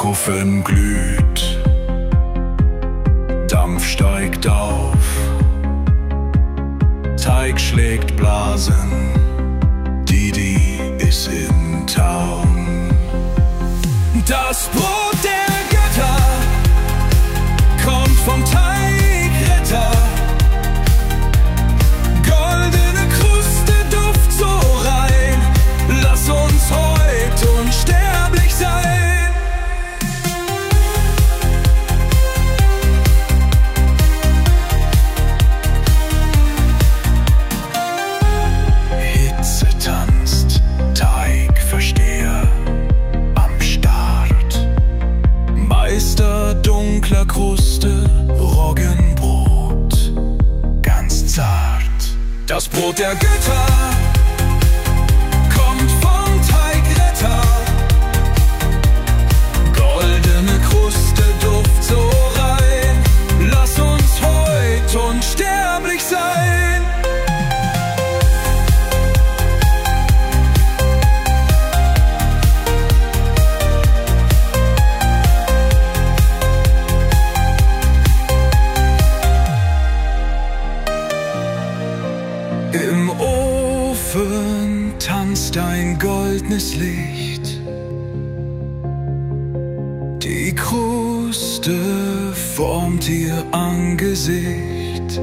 Backofen glüht, Dampf steigt auf, Teig schlägt Blasen, Didi ist in Town. Das Brot der Götter kommt vom Teigretter. Goldene Kruste, Duft so rein, lass uns heut unsterblich sein. Hitze tanzt, Teigversteher am Start. Meister dunkler Kruste, Roggenbrot, ganz zart. Das Brot der Götter kommt vom Teigretter. Goldene Kruste, Duft so rein, lass uns heut unsterblich sein. Im Ofen tanzt ein goldnes Licht. Die Kruste formt ihr Angesicht.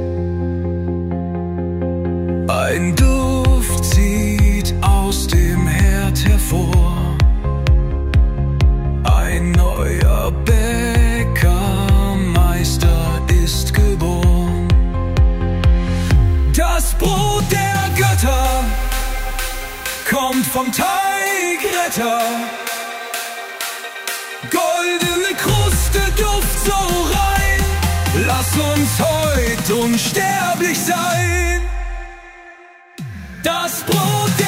Ein Duft zieht aus dem Herd hervor. Ein neuer Bäckermeister ist geboren. Das Brot der Götter kommt vom Teigretter. Goldene Kruste, Duft so rein, lass uns heut unsterblich sein. Das Brot